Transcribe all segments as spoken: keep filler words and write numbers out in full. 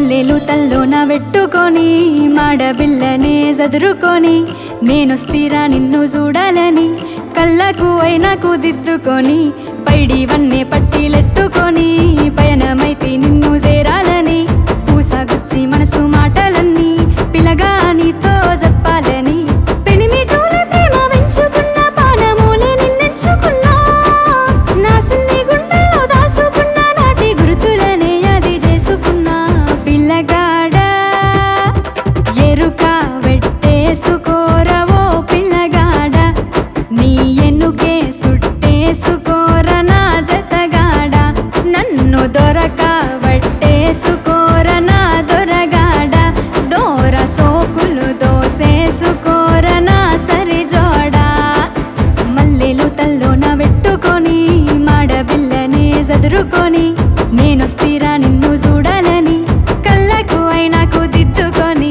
మల్లెలు తల్లోన పెట్టుకొని మాడబిల్లనే చదురుకొని నేనొస్తీరా నిన్ను చూడాలని కళ్ళకు అయినాకు దిద్దుకొని పైడి వన్నే పట్టీలెట్టుకొని పయనమైతే నిన్ను చేరాలని పూసగుచ్చి మనసు మాటలన్నీ పిలగా నీతో చెప్పాలని పెనిమిటూల ప్రేమ వెంచుకున్న పానమూలే నిన్నెంచుకున్నా నా సిన్ని గుండెల్లో దాసుకున్న నాటి గుర్తులనే అది చేసుకున్నా పిల్లగాడా ఎరుక వెట్టేసుకోరవో పిల్లగాడ నీ ఎన్నుకే సుట్టేసుకోర నా జతగాడ నన్ను దొరక వట్టేసుకోర నా దొరగాడ దోర సోకులు దోసేసుకోర నా సరిజోడా మల్లెలు తల్లోన పెట్టుకొని మాడబిల్లనే చదురుకొని నేనొస్తీరా నిన్ను చూడాలని కళ్ళకు అయినాకు దిద్దుకొని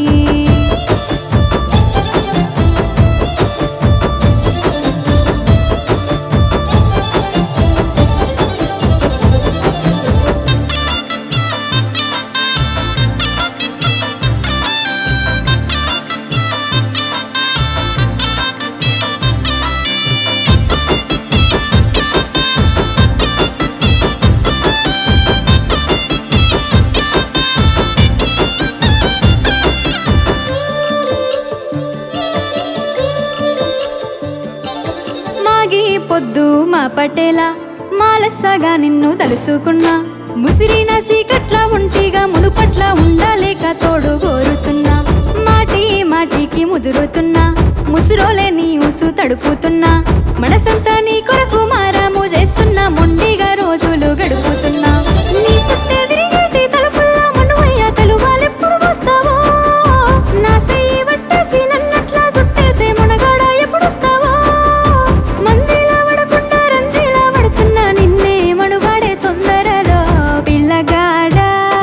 మాగి పొద్దు మా పటేలా మాలస్సగా నిన్ను తలుసుకున్నా ముసిరిన సీకట్ల ఒంటిగా మునుపట్ల ఉండలేక తోడు కోరుతున్నా మాటి మాటికి ముదురుతున్నా ముసురోలే నీ ఊసు తడుపుతున్నా మనసంతా నీ కొరకు మారాము చేస్తున్నా మొండిగా రోజులు గడుపుతున్నా నీ సుట్టే తిరిగేటి తలుపుల్లా మనువయ్య తలువాలెప్పుడు వస్తావో నా సెయ్యి పట్టేసి నన్నట్లా సుట్టేసే మునగాడ ఎప్పుడొస్తావో మందిలా పడకుండా రందిలా పడుతున్నా నిన్నే మనువాడే తొందరలో పిల్లగాడ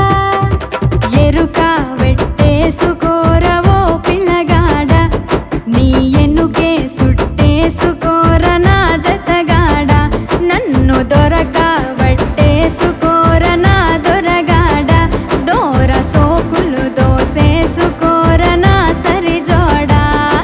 ఎరుక వెట్టేసుకోరవో పిల్లగాడ నీ ఎన్నుకే సుట్టేసుకోర నా జతగాడ నన్ను దొరక వట్టేసుకోర నా దొరగాడ దోర సోకులు దోసేసుకోర నా సరిజోడా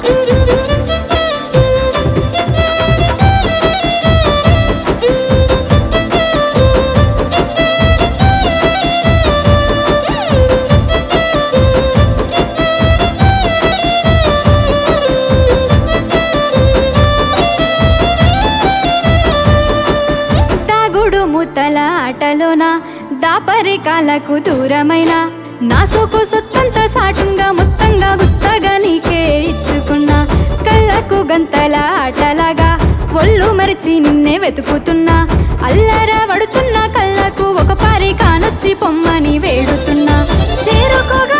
తాగుడు ముతల ఆటలోన దాపరికాలకు దూరమైన నా సోకు సొత్తంత సాటుంగా మొత్తంగా గుత్తగా నీకే ఇచ్చుకున్నా కళ్ళకు గంతల ఆటలాగా ఒళ్ళు మరిచి నిన్నే వెతుకుతున్నా అల్లరా పడుతున్నా కళ్ళకు ఒక పారి కానొచ్చి పొమ్మని వేడుతున్నా చేరుకోగా